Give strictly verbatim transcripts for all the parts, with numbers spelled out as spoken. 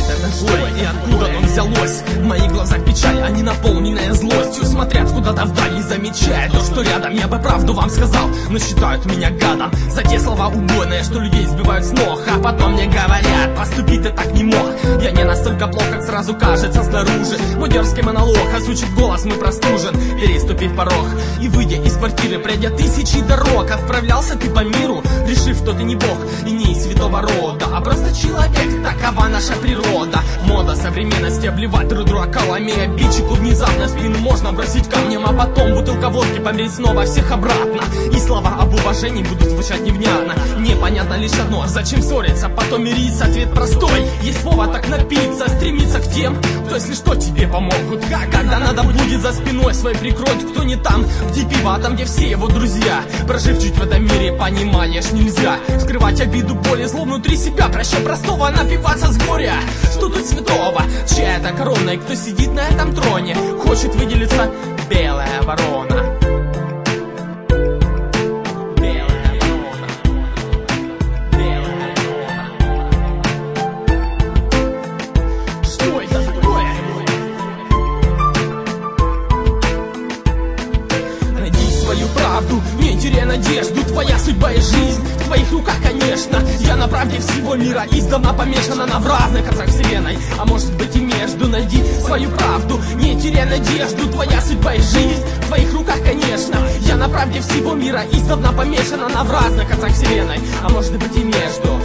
это горе и откуда оно взялось? В моих глазах печаль, а не наполненная злостью. Смотрят куда-то вдаль, не замечая то, что рядом. Я бы правду вам сказал, но считают меня гадом за те слова убойные, что людей сбивают с ног. А потом мне говорят, поступить ты так не мог. Я не настолько плох, как сразу кажется снаружи. Мой дерзкий монолог, озвучит голос мой простужен. Переступив порог и выйдя из квартиры, пройдя тысячи дорог, отправлялся ты по миру, решив, что ты не бог и не из святого рода, а просто человек, такова наша природа. Мода современности обливать друг друга колами. Обидчику внезапно в спину можно бросить камнем, а потом бутылка водки померить снова всех обратно. И слова об уважении будут звучать невнятно. Непонятно лишь одно, зачем ссориться, потом мириться. Ответ простой, есть повод так напиться, стремиться к тем, кто если что тебе помогут. Как, когда надо будет за спиной своей прикрыть, кто не там, где пиво, а там, где все его друзья. Прожив чуть в этом мире, понимаешь, нельзя скрывать обиду, боли, зло внутри себя. Проще простого напиваться с горя. Что тут святого? Чья это корона? И кто сидит на этом троне? Хочет выделиться белая ворона. Белая ворона. Белая ворона. Что это такое? Найди свою правду, не теряй надежду. Твоя судьба и жизнь в твоих руках, конечно. Я на правде всего мира издавна помешана, на в разных концах вселенной, а может быть и между. Найди свою правду, не теряй надежду. Твоя судьба и жизнь в твоих руках, конечно. Я на правде всего мира издавна помешана, на в разных концах вселенной, а может быть и между.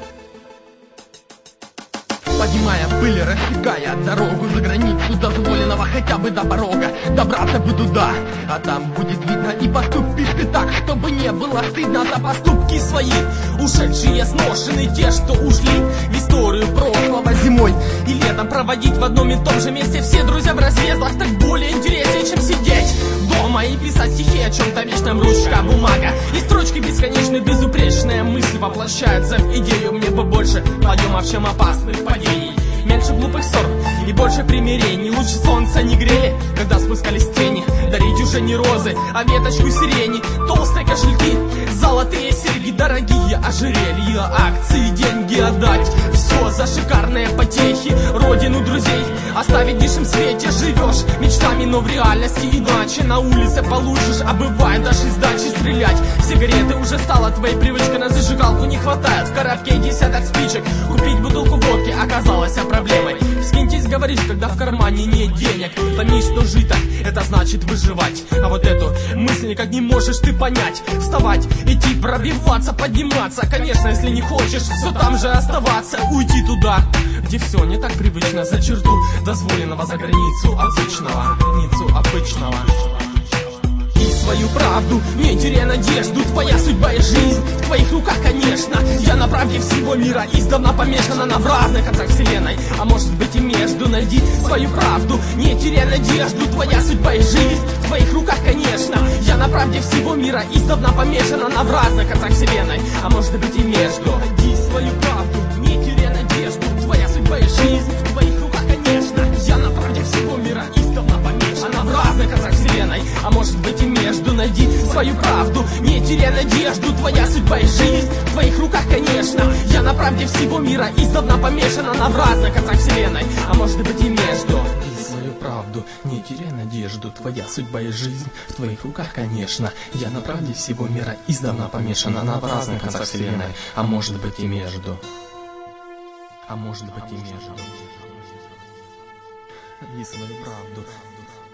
Поднимая пыль, рассекая дорогу за границу дозволенного хотя бы до порога, добраться бы туда, а там будет видно. И поступишь ты так, чтобы не было стыдно за поступки свои. Ушедшие сношены, те, что ушли в историю прошлого. Зимой и летом проводить в одном и том же месте все друзья в разъездах так более интереснее, чем сидеть дома и писать стихи о чем-то вечном. Ручка, бумага и строчки бесконечные, безупречные мысли воплощаются в идею. Мне бы больше подъемов, чем опасных падений, меньше глупых ссор и больше примирений. Лучи солнца не грели, когда спускались тени. Дарить уже не розы, а веточку сирени. Толстые кошельки, золотые серьги, дорогие ожерелья, акции, деньги отдать. Все за шикарные потехи, родину друзей оставить в низшем свете. Живешь мечтами, но в реальности иначе. На улице получишь, а бывает даже из дачи стрелять. Сигареты уже стала твоей привычкой, на зажигалку не хватает. В коробке десяток спичек, купить бутылку водки оказалось проблемой. Скиньтесь, говоришь, когда в кармане нет денег. Пойми, что жить так, это значит выживать. А вот эту мысль никак не можешь ты понять. Вставать, идти, пробиваться, подниматься. Конечно, если не хочешь все там же оставаться. Уйти туда, где все не так привычно. За черту дозволенного, за границу обычного, границу обычного. Свою правду, не теряй надежду. Твоя судьба и жизнь в твоих руках, конечно. Я на правде всего мира издавна помешана, на в разных концах вселенной, а может быть и между. Найди свою правду, не теряй надежду. Твоя судьба и жизнь в твоих руках, конечно. Я на правде всего мира издавна помешана, на в разных концах вселенной, а может быть и между. Найди свою правду, не теряй надежду. Твоя судьба и жизнь в твоих руках, конечно. Я на правде всего мира издавна помешана, в разных концах вселенной, а может быть и между. Найди свою правду, не теряй надежду. Твоя судьба и жизнь в твоих руках, конечно. Я на правде всего мира издавна помешана, на в разных концах вселенной, а может быть и между. Найди свою правду, не теряй надежду. Твоя судьба и жизнь в твоих руках, конечно. Я на правде всего мира издавна помешана, на в разных концах вселенной, а может быть и между. А может быть и между. Найди свою правду.